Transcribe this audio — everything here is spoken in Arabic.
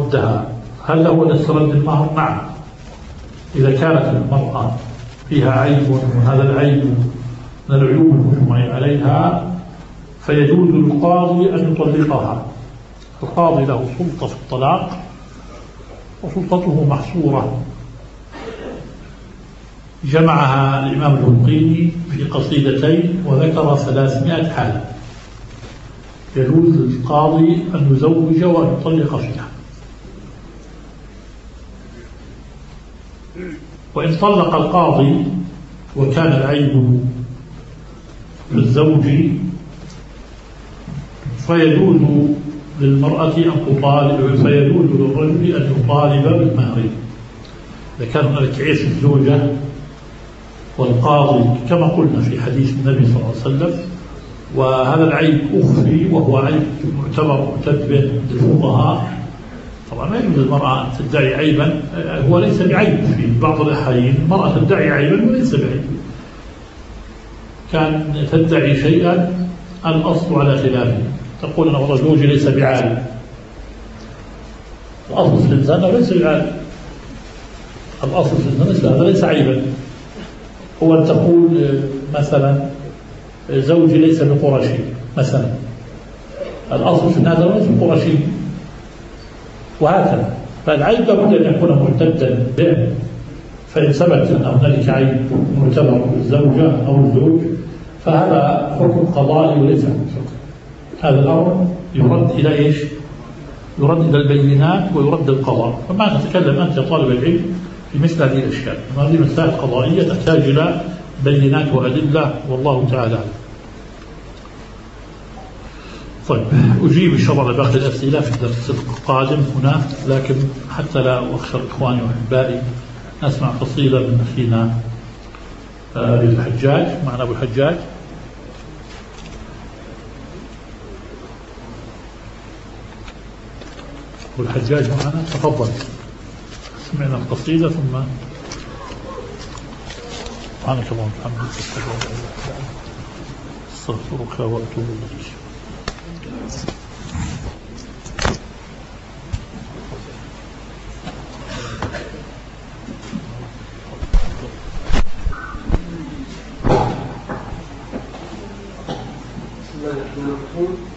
ردها، هل له أن يسترد المهر؟ نعم، إذا كانت المرأة فيها عيب وهذا العيب من العيوب المجمع عليها فيجوز للقاضي أن يطلقها. القاضي له سلطة في الطلاق وسلطته محصورة، جمعها الإمام البلقيني في قصيدتين وذكر 300 حالة يجوز للقاضي أن يزوج وأن يطلق فيها. وإن طلق القاضي وكان العيب للزوج فيجوز للمرأة أن تطالب، فيجوز للرجل أن يطالب بالمهر. إذا كان هناك عيش الزوجة والقاضي كما قلنا في حديث النبي صلى الله عليه وسلم، وهذا العيب أخفي وهو عيب معتبر معتد به الفقهاء. طبعا لا يجوز المرأة أن تدعي عيبا هو ليس بعيب. في بعض الأحيان المرأة تدعي عيبا وليس بعيب، كان تدعي شيئا الأصل على خلافه، تقول أنا والله زوجي ليس بعالم، الأصل في الإنسان ليس بعالم، الأصل في الإنسان هذا ليس عيبا. هو أن تقول مثلا زوجي ليس بقرشي مثلا، الأصل في هذا ليس بقرشي، وهكذا. فالعيب لابد أن يكون مرتدا به، فإن ثبت أن هنالك عيب معتبر الزوجة أو الزوج فهذا حكم قضائي وليس حكم فقهي. هذا الأمر يرد إلى إيش؟ يرد إلى البينات ويرد القضاء. فما نتكلم أنت طالب العلم في مثل هذه الأشياء، هذه مسائل قضائية تحتاج إلى بينات وأدلة، والله تعالى. طيب، أجيب إن شاء الله على باقي الأسئلة في الدرس القادم هنا، لكن حتى لا أخسر إخواني وأحبائي نسمع قصيدة من أخينا أبي الحجاج. معنا أبو الحجاج. أبو الحجاج معنا، تفضل. سمعنا القصيدة ثم سبحانك اللهم وبحمدك أشهد أن لا إله إلا أنت أستغفرك وأتوب إليك. بسم الله الرحمن الرحيم.